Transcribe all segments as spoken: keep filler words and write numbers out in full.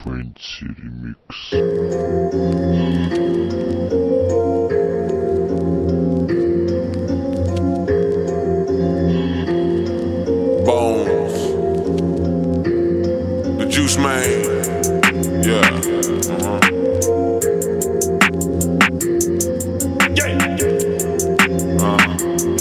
Fancy Remix. Bones, the Juice Man, yeah. Uh-huh. Yeah. Uh,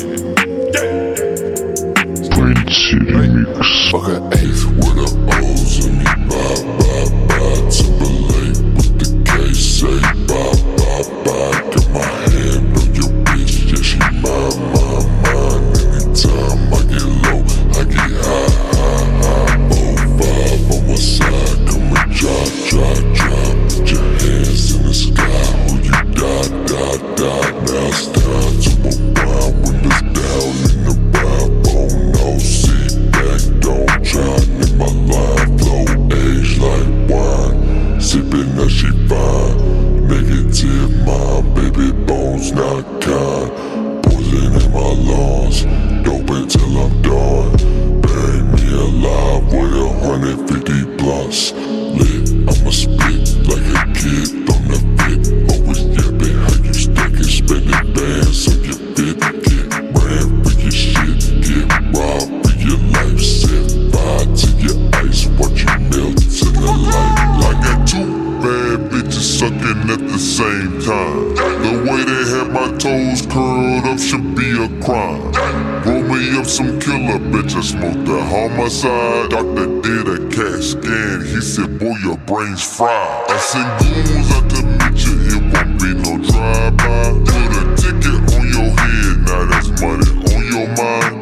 yeah. Fancy Remix. Fuck an eighth with the O's in me. Bye, bye, bye. Timberlake with the K. Say bye, bye, bye. Got my hand on your bitch. Yeah, she mine, mine, mine. Anytime I get low, I get high, high, high. Oh, five on my side. Come and drop, drop, drop. Put your hands in the sky. Oh, you die, die, die. Now it's time to unwind. Windows down in the vibe. Oh, no, sit back. Don't drown in my line. Flow age like wine. Sipping that she fine. Negative mind. Baby bones not kind. Poison in my lungs. Dope until I'm done. Bury me alive with a hundred fifty blunts. Lit, I'ma spit like a kid on the fit. Always yapping how you stacking, spending bands on your fit. Get ran for your shit, get robbed for your life. Set fire to your ice, watch you melt to the light. I got two bad bitches sucking at the same time. The way they had my toes curled up should be a crime. Roll me up some killer bitch, I smoked the homicide. Doctor did a CAT scan, he said, boy, your brain's fried. I send goons out to meet you, it won't be no drive-by. Put a ticket on your head, now that's money on your mind.